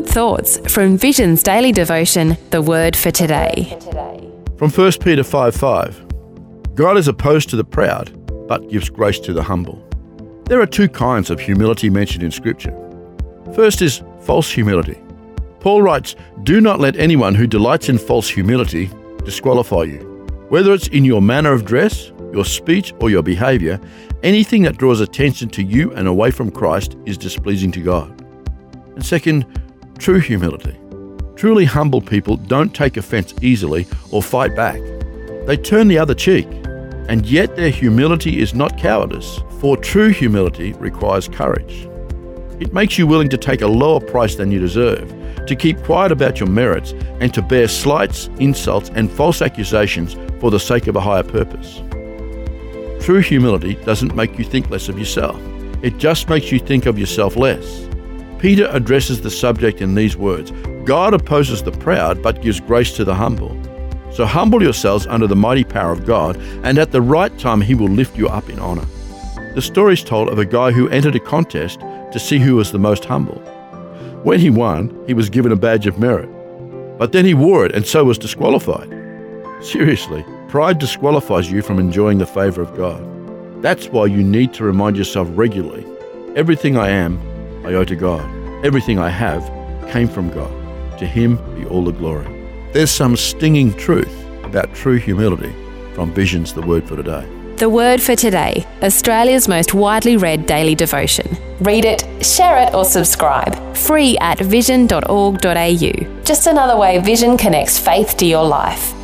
good thoughts from Vision's daily devotion, The Word for Today. From 1 Peter 5:5, God is opposed to the proud, but gives grace to the humble. There are two kinds of humility mentioned in Scripture. First is false humility. Paul writes, "Do not let anyone who delights in false humility disqualify you. Whether it's in your manner of dress, your speech, or your behavior, anything that draws attention to you and away from Christ is displeasing to God." And second, true humility. Truly humble people don't take offense easily or fight back. They turn the other cheek, and yet their humility is not cowardice, for true humility requires courage. It makes you willing to take a lower price than you deserve, to keep quiet about your merits, and to bear slights, insults, and false accusations for the sake of a higher purpose. True humility doesn't make you think less of yourself. It just makes you think of yourself less. Peter addresses the subject in these words, "God opposes the proud, but gives grace to the humble. So humble yourselves under the mighty power of God, and at the right time He will lift you up in honor." The story is told of a guy who entered a contest to see who was the most humble. When he won, he was given a badge of merit. But then he wore it and so was disqualified. Seriously, pride disqualifies you from enjoying the favor of God. That's why you need to remind yourself regularly, everything I am, I owe to God. Everything I have came from God. To Him be all the glory. There's some stinging truth about true humility from Vision's The Word for Today. The Word for Today, Australia's most widely read daily devotion. Read it, share it, or subscribe. Free at vision.org.au. Just another way Vision connects faith to your life.